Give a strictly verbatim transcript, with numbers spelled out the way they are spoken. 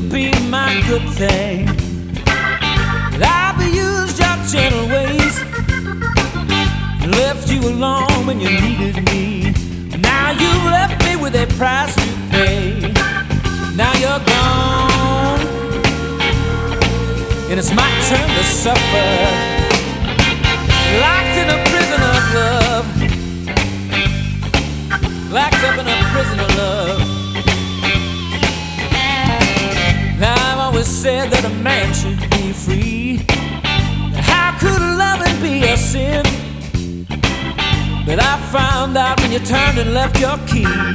be my good thing. I abused your gentle ways, left you alone when you needed me. Now you left me with a price to pay. Now you're gone, and it's my turn to suffer, locked in a prison of love, locked up in a prison of love. Now I've always said that a man should be free. How could loving be a sin? But I found out when you turned and left your key.